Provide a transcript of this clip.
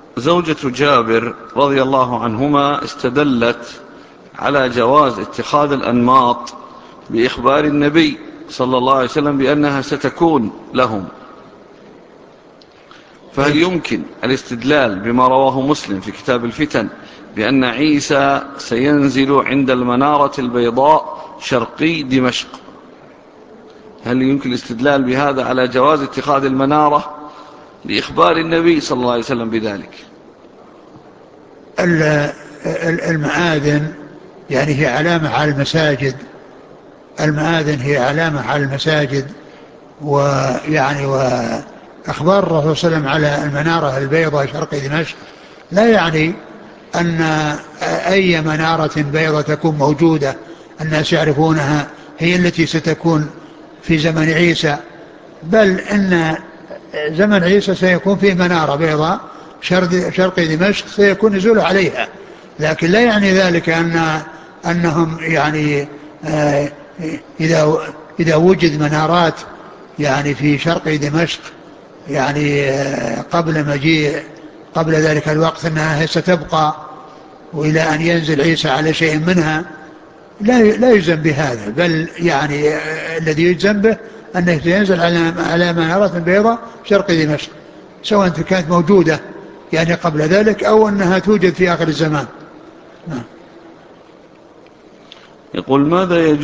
زوجة جابر رضي الله عنهما استدلت على جواز اتخاذ الأنماط بإخبار النبي صلى الله عليه وسلم بأنها ستكون لهم، فهل يمكن الاستدلال بما رواه مسلم في كتاب الفتن بأن عيسى سينزل عند المنارة البيضاء شرقي دمشق؟ هل يمكن الاستدلال بهذا على جواز اتخاذ المنارة لإخبار النبي صلى الله عليه وسلم بذلك؟ المآذن يعني هي علامة على المساجد، المآذن هي علامة على المساجد، ويعني وأخبار الرسول صلى الله عليه وسلم على المنارة البيضاء شرق دمشق لا يعني أن أي منارة بيضاء تكون موجودة الناس يعرفونها هي التي ستكون في زمن عيسى، بل إن زمن عيسى سيكون فيه منارة بيضاء شرق دمشق سيكون نزول عليها، لكن لا يعني ذلك أنهم يعني إذا وجد منارات يعني في شرق دمشق يعني قبل ذلك الوقت أنها ستبقى وإلى أن ينزل عيسى على شيء منها، لا يجزم بهذا، بل يعني الذي يجزم به أنه سينزل على منارة بيضاء شرق دمشق، سواء كانت موجودة يعني قبل ذلك أو أنها توجد في آخر الزمان. يقول: ماذا يجوز